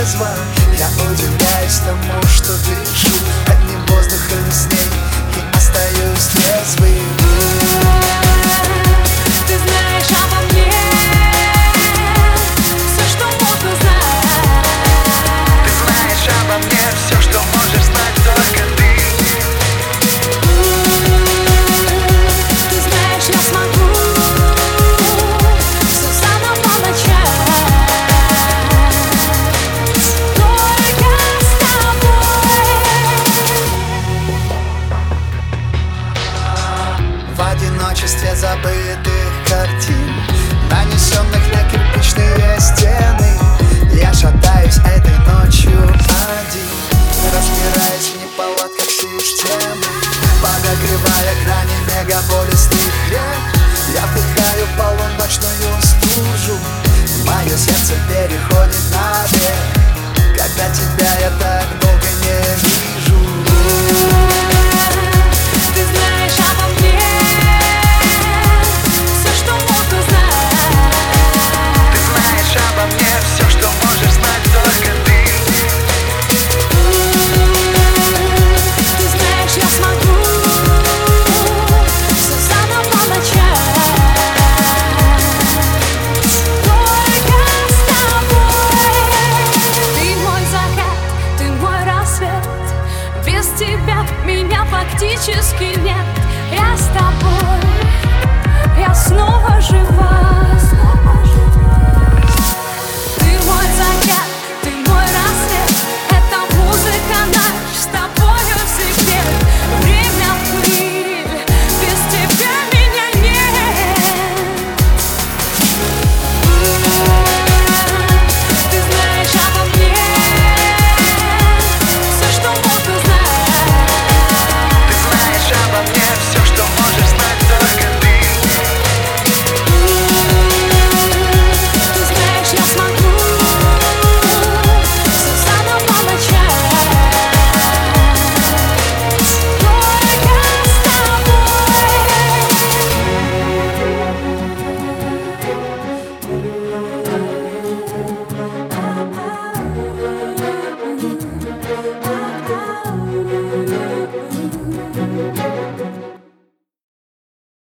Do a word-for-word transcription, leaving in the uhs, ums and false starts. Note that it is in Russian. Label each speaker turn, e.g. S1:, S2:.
S1: трезво. Я удивляюсь тому, что дышу одним воздухом с ней и остаюсь трезвым.
S2: Ты знаешь обо мне все, что можно знать.
S1: Ты знаешь обо мне все, что можешь знать только ты.
S2: Ты знаешь, я смогу все заново начать. Только с тобой.
S1: В одиночестве забытых картин, нанесенных на кирпичные стены, я шатаюсь этой ночью один, разбираясь в неполадках системы, подогревая грани мегаполисных рек. Я вдыхаю полуночную стужу, мое сердце переходит